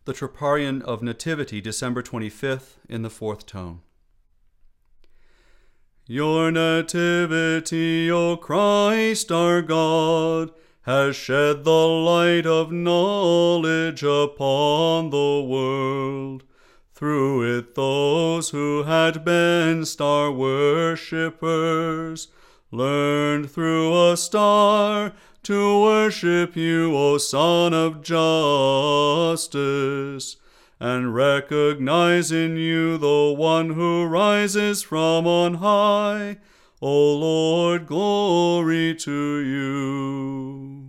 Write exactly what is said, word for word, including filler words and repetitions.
the Troparion of Nativity, December twenty-fifth, in the fourth tone. Your nativity, O Christ our God, has shed the light of knowledge upon the world. Through it those who had been star worshippers learned through a star to worship you, O Son of Justice, and recognize in you the one who rises from on high. O Lord, glory to you.